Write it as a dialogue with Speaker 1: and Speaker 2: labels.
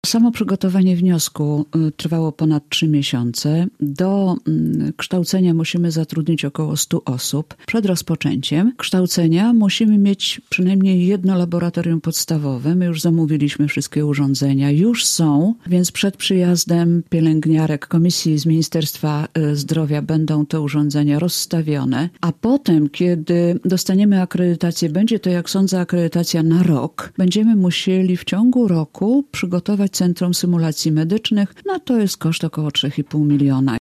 Speaker 1: Samo przygotowanie wniosku trwało ponad 3 miesiące. Do kształcenia musimy zatrudnić około 100 osób. Przed rozpoczęciem kształcenia musimy mieć przynajmniej jedno laboratorium podstawowe. My już zamówiliśmy wszystkie urządzenia, już są, więc przed przyjazdem pielęgniarek komisji z Ministerstwa Zdrowia będą te urządzenia rozstawione, a potem, kiedy dostaniemy akredytację, będzie to, jak sądzę, akredytacja na rok, będziemy musieli w ciągu roku przygotować Centrum Symulacji Medycznych, to jest koszt około 3,5 miliona.